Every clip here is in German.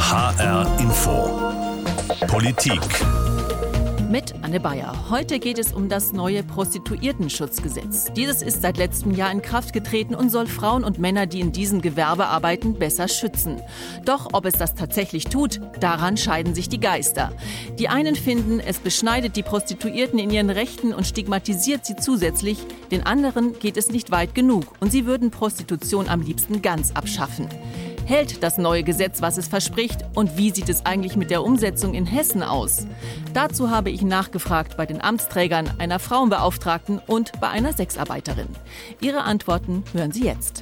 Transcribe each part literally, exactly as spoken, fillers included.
H R Info Politik mit Anne Bayer. Heute geht es um das neue Prostituiertenschutzgesetz. Dieses ist seit letztem Jahr in Kraft getreten und soll Frauen und Männer, die in diesem Gewerbe arbeiten, besser schützen. Doch ob es das tatsächlich tut, daran scheiden sich die Geister. Die einen finden, es beschneidet die Prostituierten in ihren Rechten und stigmatisiert sie zusätzlich. Den anderen geht es nicht weit genug und sie würden Prostitution am liebsten ganz abschaffen. Hält das neue Gesetz, was es verspricht? Und wie sieht es eigentlich mit der Umsetzung in Hessen aus? Dazu habe ich nachgefragt bei den Amtsträgern, einer Frauenbeauftragten und bei einer Sexarbeiterin. Ihre Antworten hören Sie jetzt.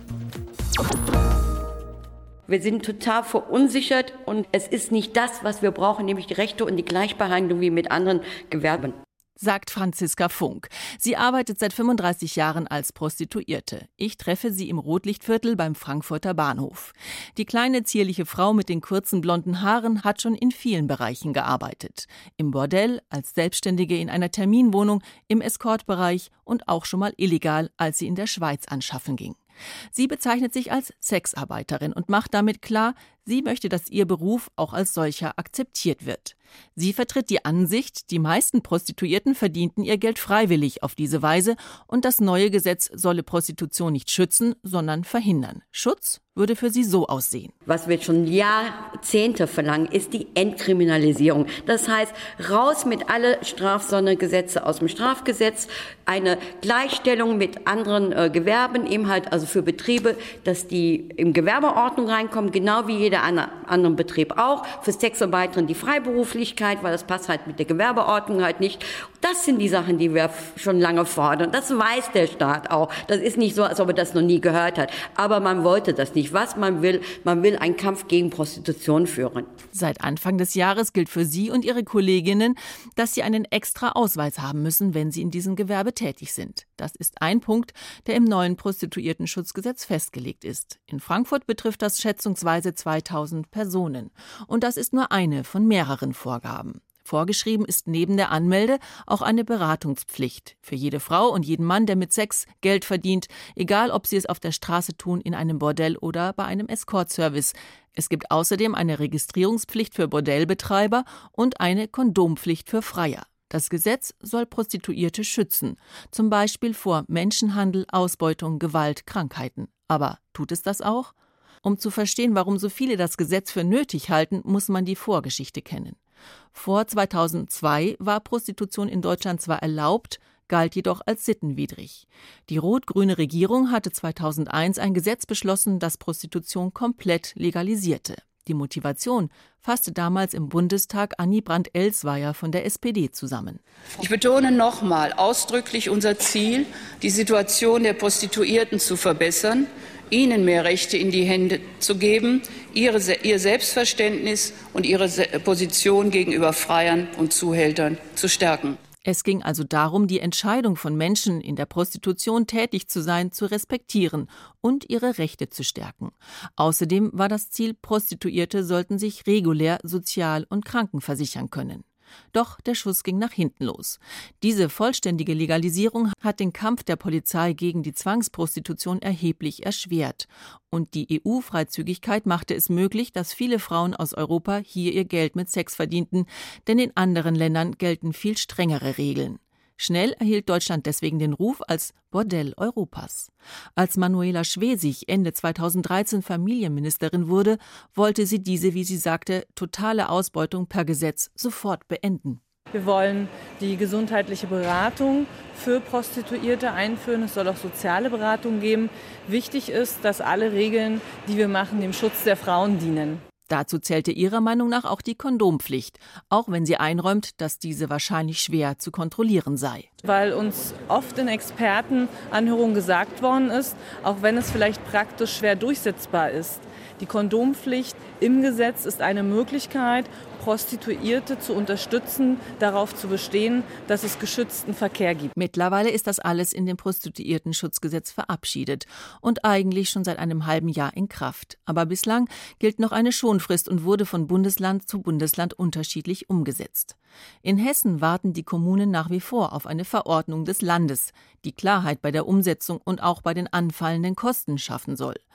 Wir sind total verunsichert und es ist nicht das, was wir brauchen, nämlich die Rechte und die Gleichbehandlung wie mit anderen Gewerben. Sagt Franziska Funk. Sie arbeitet seit fünfunddreißig Jahren als Prostituierte. Ich treffe sie im Rotlichtviertel beim Frankfurter Bahnhof. Die kleine, zierliche Frau mit den kurzen blonden Haaren hat schon in vielen Bereichen gearbeitet. Im Bordell, als Selbstständige in einer Terminwohnung, im Escortbereich und auch schon mal illegal, als sie in der Schweiz anschaffen ging. Sie bezeichnet sich als Sexarbeiterin und macht damit klar, sie möchte, dass ihr Beruf auch als solcher akzeptiert wird. Sie vertritt die Ansicht, die meisten Prostituierten verdienten ihr Geld freiwillig auf diese Weise und das neue Gesetz solle Prostitution nicht schützen, sondern verhindern. Schutz würde für sie so aussehen. Was wir schon Jahrzehnte verlangen, ist die Entkriminalisierung. Das heißt, raus mit alle Strafsondergesetze aus dem Strafgesetz, eine Gleichstellung mit anderen äh, Gewerben, eben halt also für Betriebe, dass die im Gewerbeordnung reinkommen, genau wie jeder andere Betrieb auch. Für Sexarbeiterinnen die Freiberuflichkeit, weil das passt halt mit der Gewerbeordnung halt nicht. Das sind die Sachen, die wir schon lange fordern. Das weiß der Staat auch. Das ist nicht so, als ob er das noch nie gehört hat. Aber man wollte das nicht. Was man will, man will einen Kampf gegen Prostitution führen. Seit Anfang des Jahres gilt für Sie und Ihre Kolleginnen, dass Sie einen extra Ausweis haben müssen, wenn Sie in diesem Gewerbe tätig sind. Das ist ein Punkt, der im neuen Prostituiertenschutzgesetz festgelegt ist. In Frankfurt betrifft das schätzungsweise zweitausend Personen. Und das ist nur eine von mehreren Vorgaben. Vorgeschrieben ist neben der Anmelde auch eine Beratungspflicht für jede Frau und jeden Mann, der mit Sex Geld verdient, egal ob sie es auf der Straße tun, in einem Bordell oder bei einem Escort-Service. Es gibt außerdem eine Registrierungspflicht für Bordellbetreiber und eine Kondompflicht für Freier. Das Gesetz soll Prostituierte schützen, zum Beispiel vor Menschenhandel, Ausbeutung, Gewalt, Krankheiten. Aber tut es das auch? Um zu verstehen, warum so viele das Gesetz für nötig halten, muss man die Vorgeschichte kennen. Vor zweitausendzwei war Prostitution in Deutschland zwar erlaubt, galt jedoch als sittenwidrig. Die rot-grüne Regierung hatte zweitausendeins ein Gesetz beschlossen, das Prostitution komplett legalisierte. Die Motivation fasste damals im Bundestag Annie Brandt-Elsweier von der S P D zusammen. Ich betone nochmal ausdrücklich unser Ziel, die Situation der Prostituierten zu verbessern, ihnen mehr Rechte in die Hände zu geben, ihre, ihr Selbstverständnis und ihre Position gegenüber Freiern und Zuhältern zu stärken. Es ging also darum, die Entscheidung von Menschen, in der Prostitution tätig zu sein, zu respektieren und ihre Rechte zu stärken. Außerdem war das Ziel, Prostituierte sollten sich regulär sozial- und krankenversichern können. Doch der Schuss ging nach hinten los. Diese vollständige Legalisierung hat den Kampf der Polizei gegen die Zwangsprostitution erheblich erschwert. Und die E U-Freizügigkeit machte es möglich, dass viele Frauen aus Europa hier ihr Geld mit Sex verdienten, denn in anderen Ländern gelten viel strengere Regeln. Schnell erhielt Deutschland deswegen den Ruf als Bordell Europas. Als Manuela Schwesig Ende zweitausenddreizehn Familienministerin wurde, wollte sie diese, wie sie sagte, totale Ausbeutung per Gesetz sofort beenden. Wir wollen die gesundheitliche Beratung für Prostituierte einführen. Es soll auch soziale Beratung geben. Wichtig ist, dass alle Regeln, die wir machen, dem Schutz der Frauen dienen. Dazu zählte ihrer Meinung nach auch die Kondompflicht, auch wenn sie einräumt, dass diese wahrscheinlich schwer zu kontrollieren sei. Weil uns oft in Expertenanhörungen gesagt worden ist, auch wenn es vielleicht praktisch schwer durchsetzbar ist, die Kondompflicht im Gesetz ist eine Möglichkeit, Prostituierte zu unterstützen, darauf zu bestehen, dass es geschützten Verkehr gibt. Mittlerweile ist das alles in dem Prostituiertenschutzgesetz verabschiedet und eigentlich schon seit einem halben Jahr in Kraft. Aber bislang gilt noch eine Schonfrist und wurde von Bundesland zu Bundesland unterschiedlich umgesetzt. In Hessen warten die Kommunen nach wie vor auf eine Verordnung des Landes, die Klarheit bei der Umsetzung und auch bei den anfallenden Kosten schaffen soll.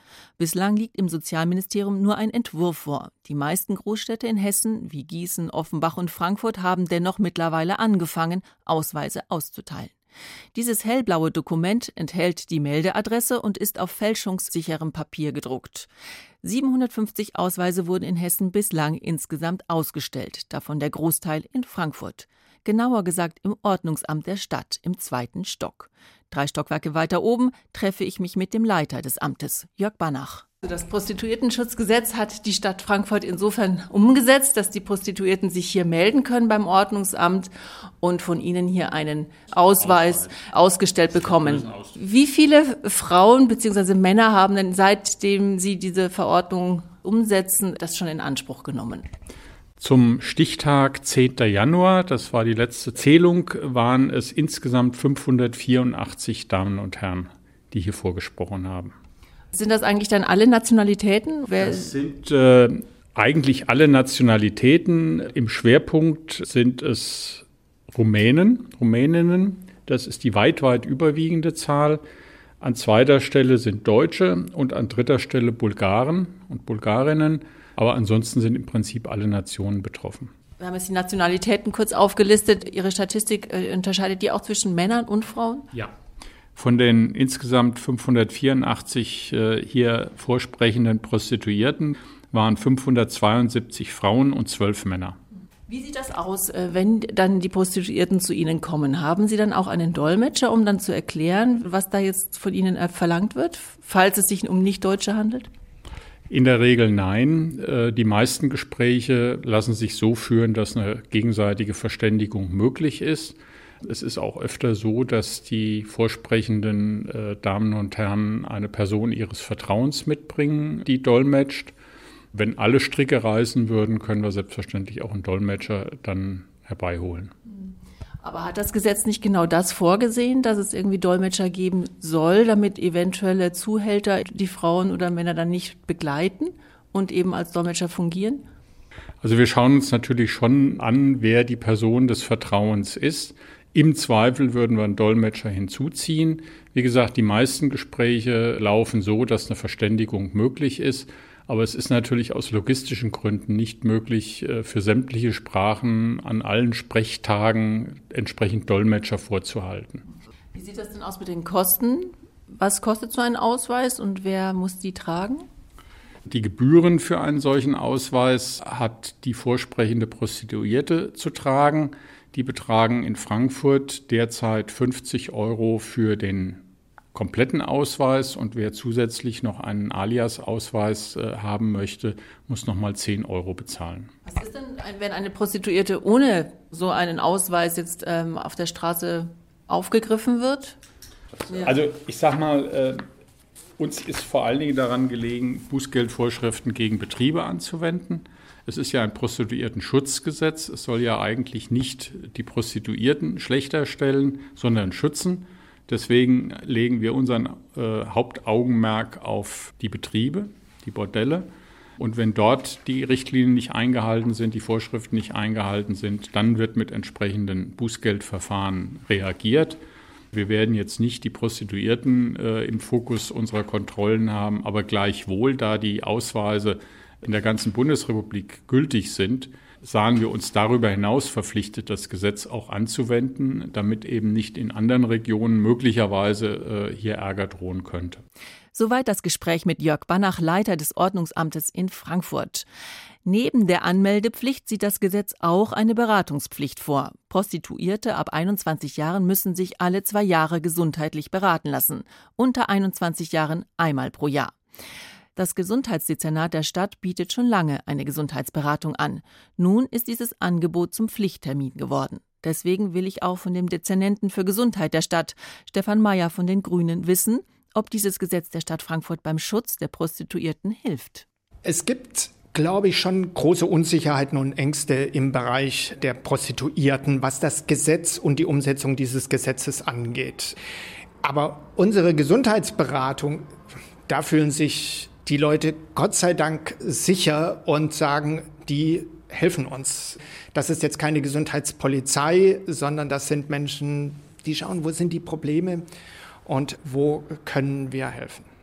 Bislang liegt im Sozialministerium nur ein Entwurf vor. Die meisten Großstädte in Hessen, wie Gießen, Offenbach und Frankfurt, haben dennoch mittlerweile angefangen, Ausweise auszuteilen. Dieses hellblaue Dokument enthält die Meldeadresse und ist auf fälschungssicherem Papier gedruckt. siebenhundertfünfzig Ausweise wurden in Hessen bislang insgesamt ausgestellt, davon der Großteil in Frankfurt. Genauer gesagt im Ordnungsamt der Stadt im zweiten Stock. Drei Stockwerke weiter oben treffe ich mich mit dem Leiter des Amtes, Jörg Banach. Das Prostituiertenschutzgesetz hat die Stadt Frankfurt insofern umgesetzt, dass die Prostituierten sich hier melden können beim Ordnungsamt und von ihnen hier einen Ausweis ausgestellt bekommen. Wie viele Frauen bzw. Männer haben denn, seitdem sie diese Verordnung umsetzen, das schon in Anspruch genommen? Zum Stichtag zehnten Januar, das war die letzte Zählung, waren es insgesamt fünfhundertvierundachtzig Damen und Herren, die hier vorgesprochen haben. Sind das eigentlich dann alle Nationalitäten? Wer das sind äh, eigentlich alle Nationalitäten. Im Schwerpunkt sind es Rumänen, Rumäninnen. Das ist die weit, weit überwiegende Zahl. An zweiter Stelle sind Deutsche und an dritter Stelle Bulgaren und Bulgarinnen. Aber ansonsten sind im Prinzip alle Nationen betroffen. Wir haben jetzt die Nationalitäten kurz aufgelistet. Ihre Statistik äh, unterscheidet die auch zwischen Männern und Frauen? Ja. Von den insgesamt fünfhundertvierundachtzig äh, hier vorsprechenden Prostituierten waren fünfhundertzweiundsiebzig Frauen und zwölf Männer. Wie sieht das aus, wenn dann die Prostituierten zu Ihnen kommen? Haben Sie dann auch einen Dolmetscher, um dann zu erklären, was da jetzt von Ihnen verlangt wird, falls es sich um Nicht-Deutsche handelt? In der Regel nein. Die meisten Gespräche lassen sich so führen, dass eine gegenseitige Verständigung möglich ist. Es ist auch öfter so, dass die vorsprechenden äh, Damen und Herren eine Person ihres Vertrauens mitbringen, die dolmetscht. Wenn alle Stricke reißen würden, können wir selbstverständlich auch einen Dolmetscher dann herbeiholen. Aber hat das Gesetz nicht genau das vorgesehen, dass es irgendwie Dolmetscher geben soll, damit eventuelle Zuhälter die Frauen oder Männer dann nicht begleiten und eben als Dolmetscher fungieren? Also wir schauen uns natürlich schon an, wer die Person des Vertrauens ist. Im Zweifel würden wir einen Dolmetscher hinzuziehen. Wie gesagt, die meisten Gespräche laufen so, dass eine Verständigung möglich ist. Aber es ist natürlich aus logistischen Gründen nicht möglich, für sämtliche Sprachen an allen Sprechtagen entsprechend Dolmetscher vorzuhalten. Wie sieht das denn aus mit den Kosten? Was kostet so ein Ausweis und wer muss die tragen? Die Gebühren für einen solchen Ausweis hat die vorsprechende Prostituierte zu tragen. Die betragen in Frankfurt derzeit fünfzig Euro für den kompletten Ausweis und wer zusätzlich noch einen Alias-Ausweis äh, haben möchte, muss nochmal zehn Euro bezahlen. Was ist denn, wenn eine Prostituierte ohne so einen Ausweis jetzt ähm, auf der Straße aufgegriffen wird? Ja. Also ich sag mal, äh, uns ist vor allen Dingen daran gelegen, Bußgeldvorschriften gegen Betriebe anzuwenden. Es ist ja ein Prostituiertenschutzgesetz. Es soll ja eigentlich nicht die Prostituierten schlechter stellen, sondern schützen. Deswegen legen wir unseren äh, Hauptaugenmerk auf die Betriebe, die Bordelle. Und wenn dort die Richtlinien nicht eingehalten sind, die Vorschriften nicht eingehalten sind, dann wird mit entsprechenden Bußgeldverfahren reagiert. Wir werden jetzt nicht die Prostituierten äh, im Fokus unserer Kontrollen haben, aber gleichwohl, da die Ausweise in der ganzen Bundesrepublik gültig sind, sahen wir uns darüber hinaus verpflichtet, das Gesetz auch anzuwenden, damit eben nicht in anderen Regionen möglicherweise äh, hier Ärger drohen könnte. Soweit das Gespräch mit Jörg Banach, Leiter des Ordnungsamtes in Frankfurt. Neben der Anmeldepflicht sieht das Gesetz auch eine Beratungspflicht vor. Prostituierte ab einundzwanzig Jahren müssen sich alle zwei Jahre gesundheitlich beraten lassen. Unter einundzwanzig Jahren einmal pro Jahr. Das Gesundheitsdezernat der Stadt bietet schon lange eine Gesundheitsberatung an. Nun ist dieses Angebot zum Pflichttermin geworden. Deswegen will ich auch von dem Dezernenten für Gesundheit der Stadt, Stefan Mayer von den Grünen, wissen, ob dieses Gesetz der Stadt Frankfurt beim Schutz der Prostituierten hilft. Es gibt, glaube ich, schon große Unsicherheiten und Ängste im Bereich der Prostituierten, was das Gesetz und die Umsetzung dieses Gesetzes angeht. Aber unsere Gesundheitsberatung, da fühlen sich die Leute Gott sei Dank sicher und sagen, die helfen uns. Das ist jetzt keine Gesundheitspolizei, sondern das sind Menschen, die schauen, wo sind die Probleme und wo können wir helfen.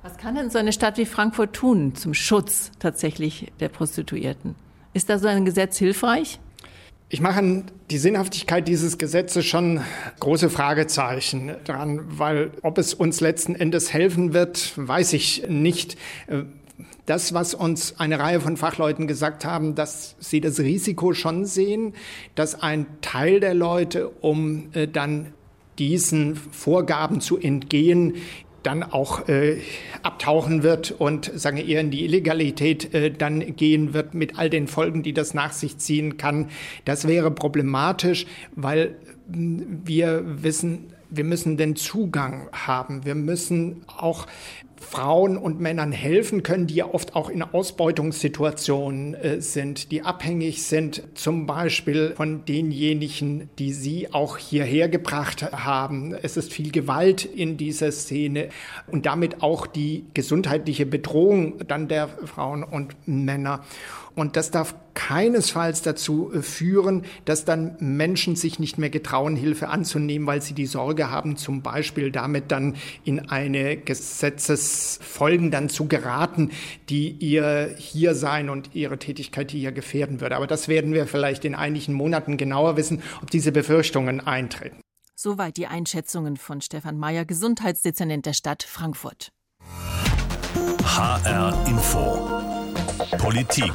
Was kann denn so eine Stadt wie Frankfurt tun zum Schutz tatsächlich der Prostituierten? Ist da so ein Gesetz hilfreich? Ich mache an die Sinnhaftigkeit dieses Gesetzes schon große Fragezeichen dran, weil ob es uns letzten Endes helfen wird, weiß ich nicht. Das, was uns eine Reihe von Fachleuten gesagt haben, dass sie das Risiko schon sehen, dass ein Teil der Leute, um äh, dann diesen Vorgaben zu entgehen, dann auch äh, abtauchen wird und sagen eher in die Illegalität äh, dann gehen wird mit all den Folgen, die das nach sich ziehen kann. Das wäre problematisch, weil wir wissen, wir müssen den Zugang haben. Wir müssen auch Frauen und Männern helfen können, die ja oft auch in Ausbeutungssituationen äh, sind, die abhängig sind, zum Beispiel von denjenigen, die sie auch hierher gebracht haben. Es ist viel Gewalt in dieser Szene und damit auch die gesundheitliche Bedrohung dann der Frauen und Männer. Und das darf keinesfalls dazu führen, dass dann Menschen sich nicht mehr getrauen, Hilfe anzunehmen, weil sie die Sorge haben, zum Beispiel damit dann in eine Gesetzesfolgen dann zu geraten, die ihr Hiersein und ihre Tätigkeit hier gefährden würde. Aber das werden wir vielleicht in einigen Monaten genauer wissen, ob diese Befürchtungen eintreten. Soweit die Einschätzungen von Stefan Mayer, Gesundheitsdezernent der Stadt Frankfurt. H R Info Politik.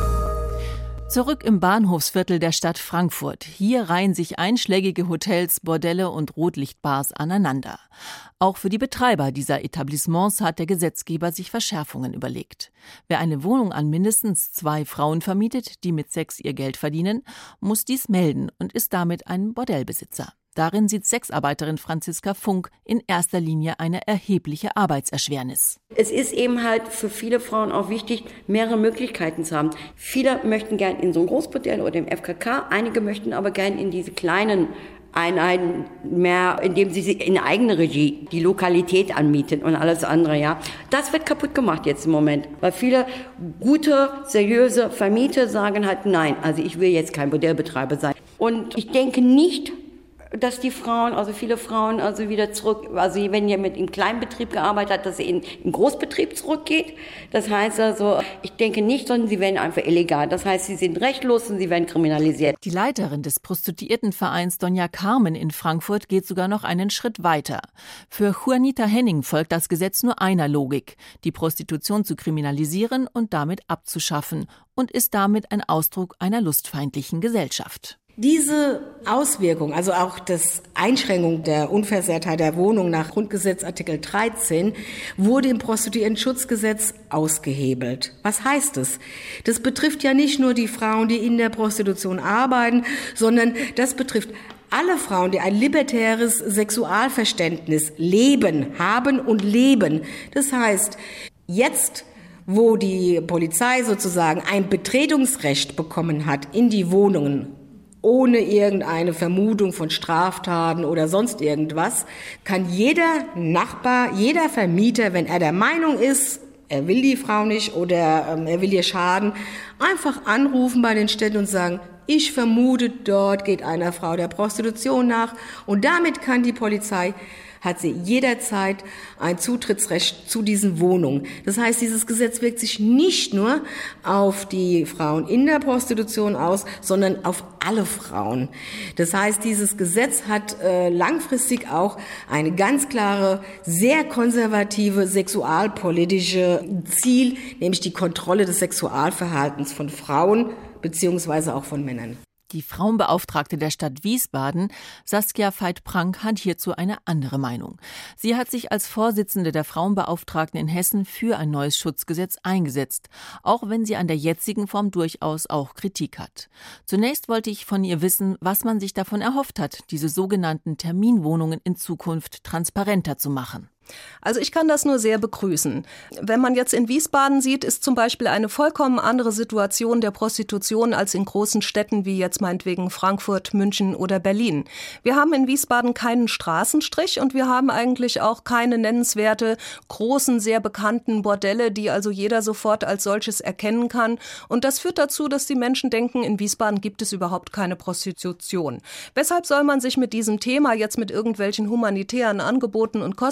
Zurück im Bahnhofsviertel der Stadt Frankfurt. Hier reihen sich einschlägige Hotels, Bordelle und Rotlichtbars aneinander. Auch für die Betreiber dieser Etablissements hat der Gesetzgeber sich Verschärfungen überlegt. Wer eine Wohnung an mindestens zwei Frauen vermietet, die mit Sex ihr Geld verdienen, muss dies melden und ist damit ein Bordellbesitzer. Darin sieht Sexarbeiterin Franziska Funk in erster Linie eine erhebliche Arbeitserschwernis. Es ist eben halt für viele Frauen auch wichtig, mehrere Möglichkeiten zu haben. Viele möchten gern in so ein Großbordell oder im F K K, einige möchten aber gern in diese kleinen Einheiten mehr, indem sie in eigene Regie die Lokalität anmieten und alles andere, ja. Das wird kaputt gemacht jetzt im Moment, weil viele gute, seriöse Vermieter sagen halt, nein, also ich will jetzt kein Bordellbetreiber sein. Und ich denke nicht, dass die Frauen, also viele Frauen, also wieder zurück, also wenn ihr mit im Kleinbetrieb gearbeitet hat, dass sie in den Großbetrieb zurückgeht. Das heißt also, ich denke nicht, sondern sie werden einfach illegal. Das heißt, sie sind rechtlos und sie werden kriminalisiert. Die Leiterin des Prostituiertenvereins Donja Carmen in Frankfurt geht sogar noch einen Schritt weiter. Für Juanita Henning folgt das Gesetz nur einer Logik, die Prostitution zu kriminalisieren und damit abzuschaffen und ist damit ein Ausdruck einer lustfeindlichen Gesellschaft. Diese Auswirkung, also auch das Einschränkung der Unversehrtheit der Wohnung nach Grundgesetz Artikel dreizehn, wurde im Prostituiertenschutzgesetz ausgehebelt. Was heißt es? Das betrifft ja nicht nur die Frauen, die in der Prostitution arbeiten, sondern das betrifft alle Frauen, die ein libertäres Sexualverständnis leben, haben und leben. Das heißt, jetzt, wo die Polizei sozusagen ein Betretungsrecht bekommen hat in die Wohnungen, ohne irgendeine Vermutung von Straftaten oder sonst irgendwas, kann jeder Nachbar, jeder Vermieter, wenn er der Meinung ist, er will die Frau nicht oder ähm, er will ihr schaden, einfach anrufen bei den Städten und sagen, ich vermute, dort geht einer Frau der Prostitution nach. Und damit kann die Polizei, hat sie jederzeit ein Zutrittsrecht zu diesen Wohnungen. Das heißt, dieses Gesetz wirkt sich nicht nur auf die Frauen in der Prostitution aus, sondern auf alle Frauen. Das heißt, dieses Gesetz hat äh, langfristig auch eine ganz klare, sehr konservative sexualpolitische Ziel, nämlich die Kontrolle des Sexualverhaltens von Frauen beziehungsweise auch von Männern. Die Frauenbeauftragte der Stadt Wiesbaden, Saskia Veit-Prank, hat hierzu eine andere Meinung. Sie hat sich als Vorsitzende der Frauenbeauftragten in Hessen für ein neues Schutzgesetz eingesetzt, auch wenn sie an der jetzigen Form durchaus auch Kritik hat. Zunächst wollte ich von ihr wissen, was man sich davon erhofft hat, diese sogenannten Terminwohnungen in Zukunft transparenter zu machen. Also ich kann das nur sehr begrüßen. Wenn man jetzt in Wiesbaden sieht, ist zum Beispiel eine vollkommen andere Situation der Prostitution als in großen Städten wie jetzt meinetwegen Frankfurt, München oder Berlin. Wir haben in Wiesbaden keinen Straßenstrich und wir haben eigentlich auch keine nennenswerte, großen, sehr bekannten Bordelle, die also jeder sofort als solches erkennen kann. Und das führt dazu, dass die Menschen denken, in Wiesbaden gibt es überhaupt keine Prostitution. Weshalb soll man sich mit diesem Thema jetzt mit irgendwelchen humanitären Angeboten und Kostenbelastungen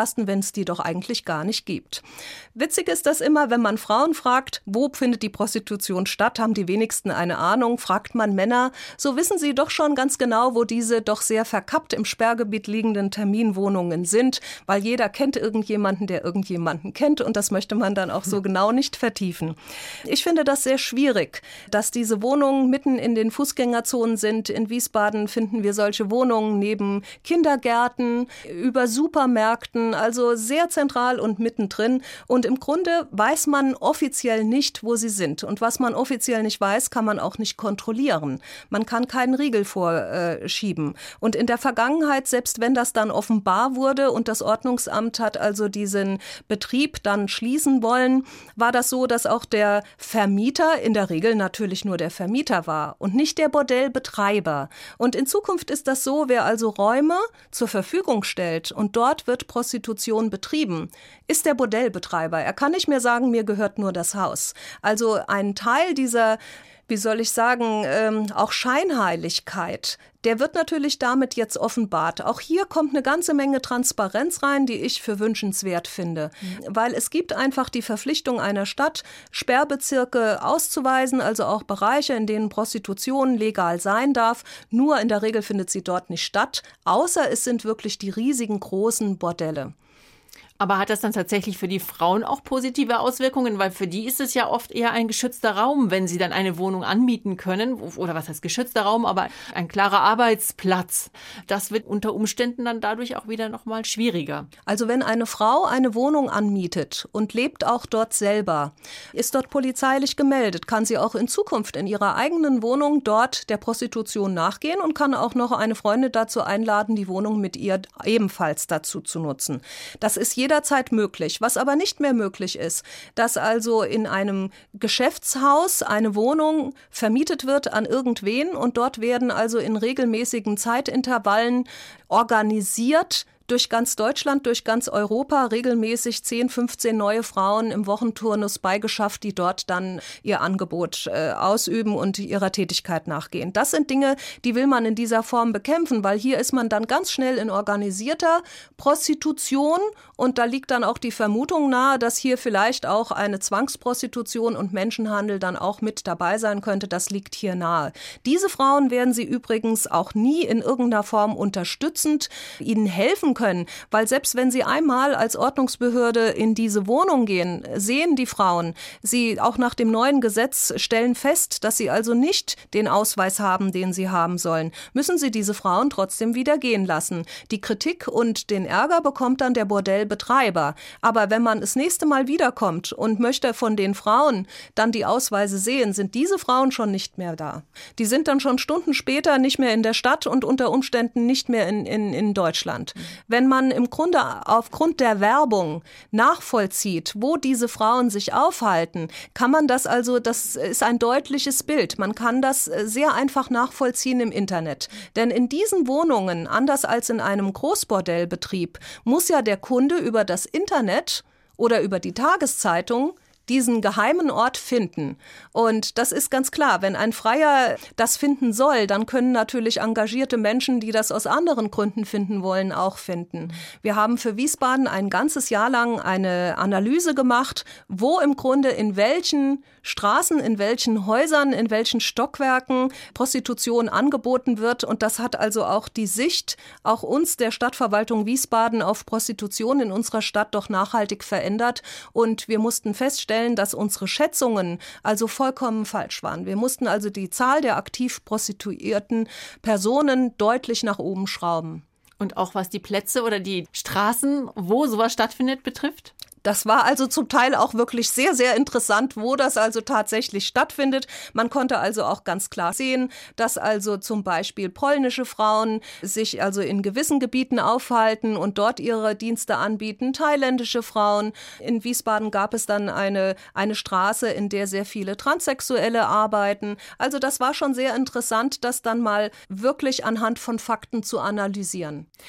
entlasten, wenn es die doch eigentlich gar nicht gibt. Witzig ist das immer, wenn man Frauen fragt, wo findet die Prostitution statt, haben die wenigsten eine Ahnung. Fragt man Männer, so wissen sie doch schon ganz genau, wo diese doch sehr verkappt im Sperrgebiet liegenden Terminwohnungen sind, weil jeder kennt irgendjemanden, der irgendjemanden kennt, und das möchte man dann auch so genau nicht vertiefen. Ich finde das sehr schwierig, dass diese Wohnungen mitten in den Fußgängerzonen sind. In Wiesbaden finden wir solche Wohnungen neben Kindergärten, über Supermärkten, also sehr zentral und mittendrin. Und im Grunde weiß man offiziell nicht, wo sie sind. Und was man offiziell nicht weiß, kann man auch nicht kontrollieren. Man kann keinen Riegel vorschieben. Und in der Vergangenheit, selbst wenn das dann offenbar wurde und das Ordnungsamt hat also diesen Betrieb dann schließen wollen, war das so, dass auch der Vermieter, in der Regel natürlich nur der Vermieter war und nicht der Bordellbetreiber. Und in Zukunft ist das so, wer also Räume zur Verfügung stellt und dort wird Prostitution betrieben, ist der Bordellbetreiber. Er kann nicht mehr sagen, mir gehört nur das Haus. Also ein Teil dieser, wie soll ich sagen, ähm, auch Scheinheiligkeit, der wird natürlich damit jetzt offenbart. Auch hier kommt eine ganze Menge Transparenz rein, die ich für wünschenswert finde. Mhm. Weil es gibt einfach die Verpflichtung einer Stadt, Sperrbezirke auszuweisen, also auch Bereiche, in denen Prostitution legal sein darf. Nur in der Regel findet sie dort nicht statt, außer es sind wirklich die riesigen großen Bordelle. Aber hat das dann tatsächlich für die Frauen auch positive Auswirkungen? Weil für die ist es ja oft eher ein geschützter Raum, wenn sie dann eine Wohnung anmieten können. Oder was heißt geschützter Raum, aber ein klarer Arbeitsplatz. Das wird unter Umständen dann dadurch auch wieder noch mal schwieriger. Also wenn eine Frau eine Wohnung anmietet und lebt auch dort selber, ist dort polizeilich gemeldet, kann sie auch in Zukunft in ihrer eigenen Wohnung dort der Prostitution nachgehen und kann auch noch eine Freundin dazu einladen, die Wohnung mit ihr ebenfalls dazu zu nutzen. Das ist jederzeit möglich. Was aber nicht mehr möglich ist, dass also in einem Geschäftshaus eine Wohnung vermietet wird an irgendwen und dort werden also in regelmäßigen Zeitintervallen organisiert durch ganz Deutschland, durch ganz Europa regelmäßig zehn, fünfzehn neue Frauen im Wochenturnus beigeschafft, die dort dann ihr Angebot äh, ausüben und ihrer Tätigkeit nachgehen. Das sind Dinge, die will man in dieser Form bekämpfen, weil hier ist man dann ganz schnell in organisierter Prostitution und da liegt dann auch die Vermutung nahe, dass hier vielleicht auch eine Zwangsprostitution und Menschenhandel dann auch mit dabei sein könnte. Das liegt hier nahe. Diese Frauen werden Sie übrigens auch nie in irgendeiner Form unterstützend ihnen helfen können, weil selbst wenn sie einmal als Ordnungsbehörde in diese Wohnung gehen, sehen die Frauen, sie auch nach dem neuen Gesetz stellen fest, dass sie also nicht den Ausweis haben, den sie haben sollen, müssen sie diese Frauen trotzdem wieder gehen lassen. Die Kritik und den Ärger bekommt dann der Bordellbetreiber. Aber wenn man das nächste Mal wiederkommt und möchte von den Frauen dann die Ausweise sehen, sind diese Frauen schon nicht mehr da. Die sind dann schon Stunden später nicht mehr in der Stadt und unter Umständen nicht mehr in, in, in Deutschland. Wenn man im Grunde aufgrund der Werbung nachvollzieht, wo diese Frauen sich aufhalten, kann man das also, das ist ein deutliches Bild. Man kann das sehr einfach nachvollziehen im Internet. Denn in diesen Wohnungen, anders als in einem Großbordellbetrieb, muss ja der Kunde über das Internet oder über die Tageszeitung diesen geheimen Ort finden. Und das ist ganz klar, wenn ein Freier das finden soll, dann können natürlich engagierte Menschen, die das aus anderen Gründen finden wollen, auch finden. Wir haben für Wiesbaden ein ganzes Jahr lang eine Analyse gemacht, wo im Grunde in welchen Straßen, in welchen Häusern, in welchen Stockwerken Prostitution angeboten wird. Und das hat also auch die Sicht, auch uns der Stadtverwaltung Wiesbaden auf Prostitution in unserer Stadt doch nachhaltig verändert. Und wir mussten feststellen, dass unsere Schätzungen also vollkommen falsch waren. Wir mussten also die Zahl der aktiv prostituierten Personen deutlich nach oben schrauben. Und auch was die Plätze oder die Straßen, wo sowas stattfindet, betrifft? Das war also zum Teil auch wirklich sehr, sehr interessant, wo das also tatsächlich stattfindet. Man konnte also auch ganz klar sehen, dass also zum Beispiel polnische Frauen sich also in gewissen Gebieten aufhalten und dort ihre Dienste anbieten, thailändische Frauen. In Wiesbaden gab es dann eine, eine Straße, in der sehr viele Transsexuelle arbeiten. Also das war schon sehr interessant, das dann mal wirklich anhand von Fakten zu analysieren.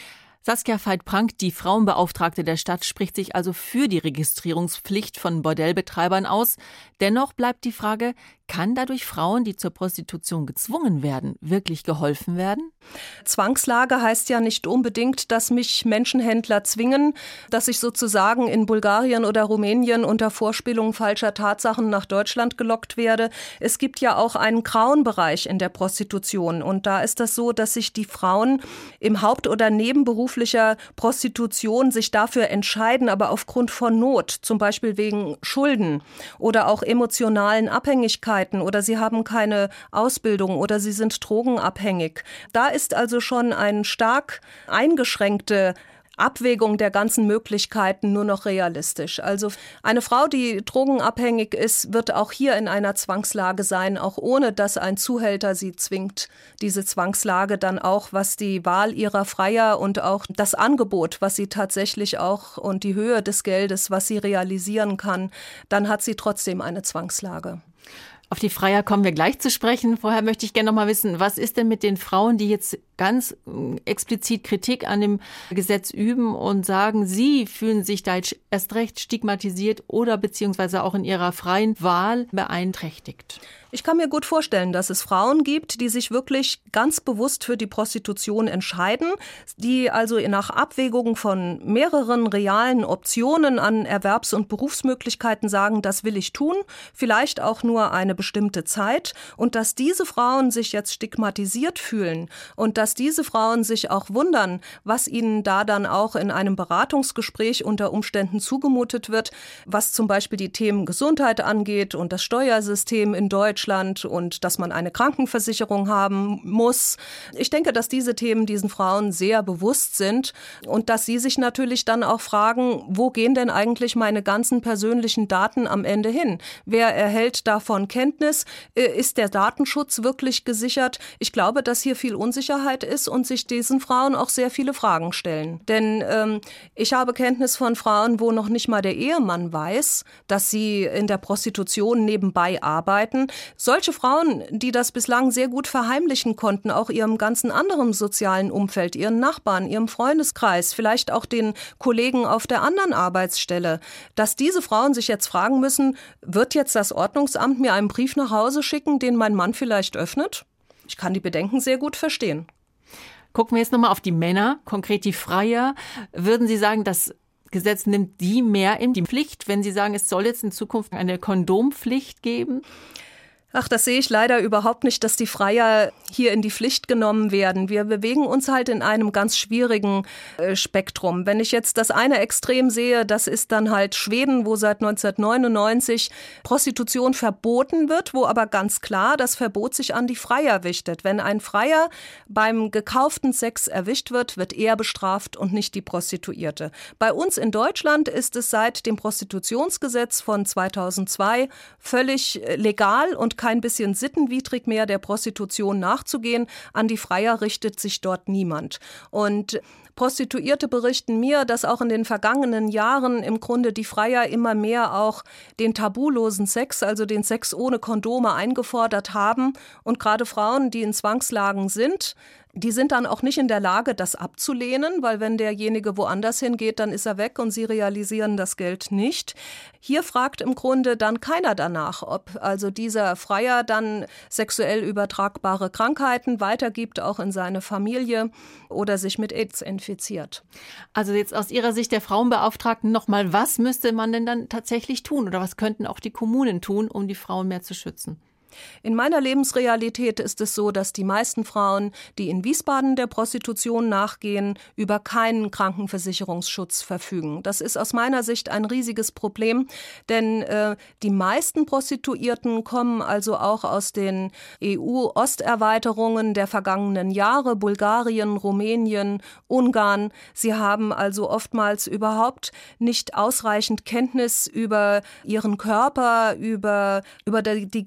Saskia Veit-Prank, die Frauenbeauftragte der Stadt, spricht sich also für die Registrierungspflicht von Bordellbetreibern aus. Dennoch bleibt die Frage, kann dadurch Frauen, die zur Prostitution gezwungen werden, wirklich geholfen werden? Zwangslage heißt ja nicht unbedingt, dass mich Menschenhändler zwingen, dass ich sozusagen in Bulgarien oder Rumänien unter Vorspielung falscher Tatsachen nach Deutschland gelockt werde. Es gibt ja auch einen grauen Bereich in der Prostitution. Und da ist das so, dass sich die Frauen im Haupt- oder nebenberuflicher Prostitution sich dafür entscheiden, aber aufgrund von Not, zum Beispiel wegen Schulden oder auch emotionalen Abhängigkeiten, oder sie haben keine Ausbildung oder sie sind drogenabhängig. Da ist also schon eine stark eingeschränkte Abwägung der ganzen Möglichkeiten nur noch realistisch. Also eine Frau, die drogenabhängig ist, wird auch hier in einer Zwangslage sein, auch ohne dass ein Zuhälter sie zwingt. Diese Zwangslage dann auch, was die Wahl ihrer Freier und auch das Angebot, was sie tatsächlich auch und die Höhe des Geldes, was sie realisieren kann, dann hat sie trotzdem eine Zwangslage. Auf die Freier kommen wir gleich zu sprechen. Vorher möchte ich gerne noch mal wissen, was ist denn mit den Frauen, die jetzt ganz explizit Kritik an dem Gesetz üben und sagen, sie fühlen sich da jetzt erst recht stigmatisiert oder beziehungsweise auch in ihrer freien Wahl beeinträchtigt? Ich kann mir gut vorstellen, dass es Frauen gibt, die sich wirklich ganz bewusst für die Prostitution entscheiden, die also nach Abwägung von mehreren realen Optionen an Erwerbs- und Berufsmöglichkeiten sagen, das will ich tun, vielleicht auch nur eine bestimmte Zeit, und dass diese Frauen sich jetzt stigmatisiert fühlen und dass diese Frauen sich auch wundern, was ihnen da dann auch in einem Beratungsgespräch unter Umständen zugemutet wird, was zum Beispiel die Themen Gesundheit angeht und das Steuersystem in Deutschland und dass man eine Krankenversicherung haben muss. Ich denke, dass diese Themen diesen Frauen sehr bewusst sind und dass sie sich natürlich dann auch fragen, wo gehen denn eigentlich meine ganzen persönlichen Daten am Ende hin? Wer erhält davon Kenntnis? Ist der Datenschutz wirklich gesichert? Ich glaube, dass hier viel Unsicherheit ist und sich diesen Frauen auch sehr viele Fragen stellen. Denn ähm, ich habe Kenntnis von Frauen, wo noch nicht mal der Ehemann weiß, dass sie in der Prostitution nebenbei arbeiten. Solche Frauen, die das bislang sehr gut verheimlichen konnten, auch ihrem ganzen anderen sozialen Umfeld, ihren Nachbarn, ihrem Freundeskreis, vielleicht auch den Kollegen auf der anderen Arbeitsstelle, dass diese Frauen sich jetzt fragen müssen, wird jetzt das Ordnungsamt mir einen Brief nach Hause schicken, den mein Mann vielleicht öffnet? Ich kann die Bedenken sehr gut verstehen. Gucken wir jetzt nochmal auf die Männer, konkret die Freier. Würden Sie sagen, das Gesetz nimmt die mehr in die Pflicht, wenn Sie sagen, es soll jetzt in Zukunft eine Kondompflicht geben? Ach, das sehe ich leider überhaupt nicht, dass die Freier hier in die Pflicht genommen werden. Wir bewegen uns halt in einem ganz schwierigen äh, Spektrum. Wenn ich jetzt das eine Extrem sehe, das ist dann halt Schweden, wo seit neunzehnhundertneunundneunzig Prostitution verboten wird, wo aber ganz klar das Verbot sich an die Freier richtet. Wenn ein Freier beim gekauften Sex erwischt wird, wird er bestraft und nicht die Prostituierte. Bei uns in Deutschland ist es seit dem Prostitutionsgesetz von zweitausendzwei völlig legal und kein bisschen sittenwidrig mehr, der Prostitution nachzugehen. An die Freier richtet sich dort niemand. Und Prostituierte berichten mir, dass auch in den vergangenen Jahren im Grunde die Freier immer mehr auch den tabulosen Sex, also den Sex ohne Kondome, eingefordert haben. Und gerade Frauen, die in Zwangslagen sind, die sind dann auch nicht in der Lage, das abzulehnen, weil wenn derjenige woanders hingeht, dann ist er weg und sie realisieren das Geld nicht. Hier fragt im Grunde dann keiner danach, ob also dieser Freier dann sexuell übertragbare Krankheiten weitergibt, auch in seine Familie, oder sich mit AIDS infiziert. Also jetzt aus Ihrer Sicht der Frauenbeauftragten nochmal, was müsste man denn dann tatsächlich tun oder was könnten auch die Kommunen tun, um die Frauen mehr zu schützen? In meiner Lebensrealität ist es so, dass die meisten Frauen, die in Wiesbaden der Prostitution nachgehen, über keinen Krankenversicherungsschutz verfügen. Das ist aus meiner Sicht ein riesiges Problem, denn äh, die meisten Prostituierten kommen also auch aus den E U-Osterweiterungen der vergangenen Jahre, Bulgarien, Rumänien, Ungarn. Sie haben also oftmals überhaupt nicht ausreichend Kenntnis über ihren Körper, über, über die, die gesamten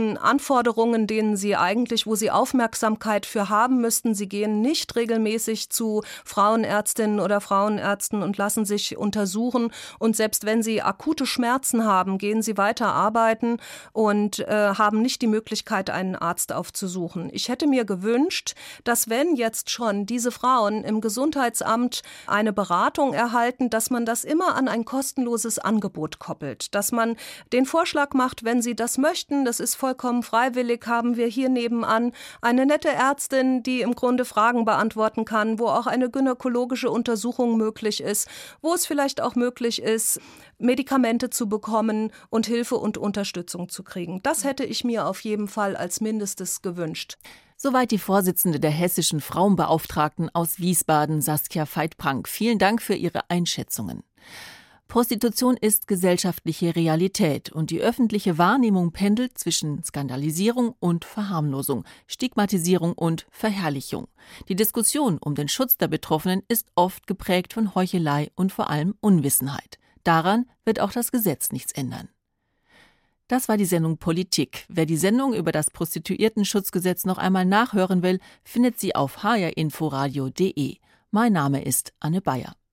diesen Anforderungen, denen sie eigentlich, wo sie Aufmerksamkeit für haben müssten. Sie gehen nicht regelmäßig zu Frauenärztinnen oder Frauenärzten und lassen sich untersuchen. Und selbst wenn sie akute Schmerzen haben, gehen sie weiter arbeiten und äh, haben nicht die Möglichkeit, einen Arzt aufzusuchen. Ich hätte mir gewünscht, dass wenn jetzt schon diese Frauen im Gesundheitsamt eine Beratung erhalten, dass man das immer an ein kostenloses Angebot koppelt. Dass man den Vorschlag macht, wenn sie das möchten, das ist vollkommen freiwillig, haben wir hier nebenan eine nette Ärztin, die im Grunde Fragen beantworten kann, wo auch eine gynäkologische Untersuchung möglich ist, wo es vielleicht auch möglich ist, Medikamente zu bekommen und Hilfe und Unterstützung zu kriegen. Das hätte ich mir auf jeden Fall als Mindestes gewünscht. Soweit die Vorsitzende der hessischen Frauenbeauftragten aus Wiesbaden, Saskia Veit-Prank. Vielen Dank für Ihre Einschätzungen. Prostitution ist gesellschaftliche Realität und die öffentliche Wahrnehmung pendelt zwischen Skandalisierung und Verharmlosung, Stigmatisierung und Verherrlichung. Die Diskussion um den Schutz der Betroffenen ist oft geprägt von Heuchelei und vor allem Unwissenheit. Daran wird auch das Gesetz nichts ändern. Das war die Sendung Politik. Wer die Sendung über das Prostituiertenschutzgesetz noch einmal nachhören will, findet sie auf h r inforadio punkt d e. Mein Name ist Anne Bayer.